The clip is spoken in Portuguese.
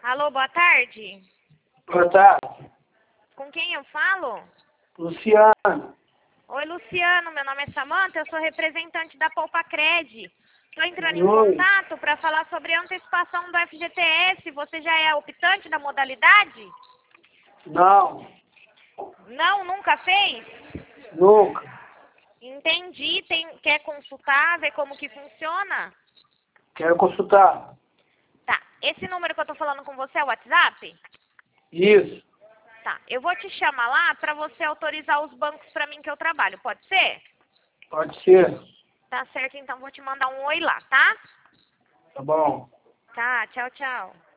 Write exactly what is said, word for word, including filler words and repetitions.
Alô, boa tarde. Boa tarde. Com quem eu falo? Luciano. Oi, Luciano. Meu nome é Samanta, eu sou representante da Poupa Cred. Estou entrando em Oi. contato para falar sobre a antecipação do F G T S. Você já é optante da modalidade? Não, Não, nunca fez? nunca. Entendi. Tem, quer consultar, ver como que funciona? Quero consultar. Tá. Esse número que eu tô falando com você é o WhatsApp? Isso, Tá. Eu vou te chamar lá para você autorizar os bancos para mim que eu trabalho. Pode ser? pode ser. Tá certo, então vou te mandar um oi lá, tá? Tá bom. Tá, tchau, tchau.